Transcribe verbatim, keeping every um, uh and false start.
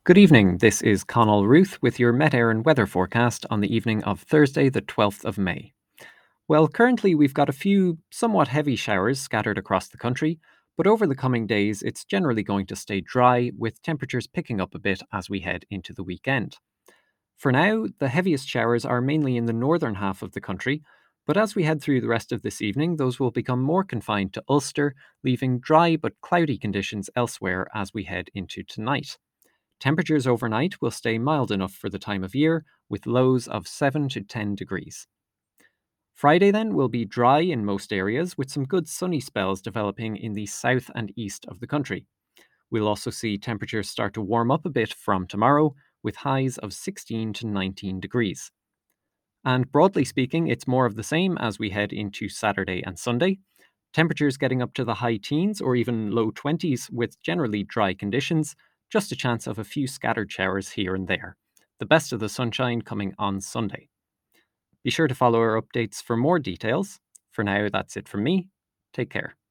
Good evening. This is Connell Ruth with your Met Éireann weather forecast on the evening of Thursday, the twelfth of May. Well, currently we've got a few somewhat heavy showers scattered across the country, but over the coming days it's generally going to stay dry, with temperatures picking up a bit as we head into the weekend. For now, the heaviest showers are mainly in the northern half of the country, but as we head through the rest of this evening, those will become more confined to Ulster, leaving dry but cloudy conditions elsewhere as we head into tonight. Temperatures overnight will stay mild enough for the time of year, with lows of seven to ten degrees. Friday then will be dry in most areas, with some good sunny spells developing in the south and east of the country. We'll also see temperatures start to warm up a bit from tomorrow, with highs of sixteen to nineteen degrees. And broadly speaking, it's more of the same as we head into Saturday and Sunday. Temperatures getting up to the high teens or even low twenties with generally dry conditions, just a chance of a few scattered showers here and there. The best of the sunshine coming on Sunday. Be sure to follow our updates for more details. For now, that's it from me. Take care.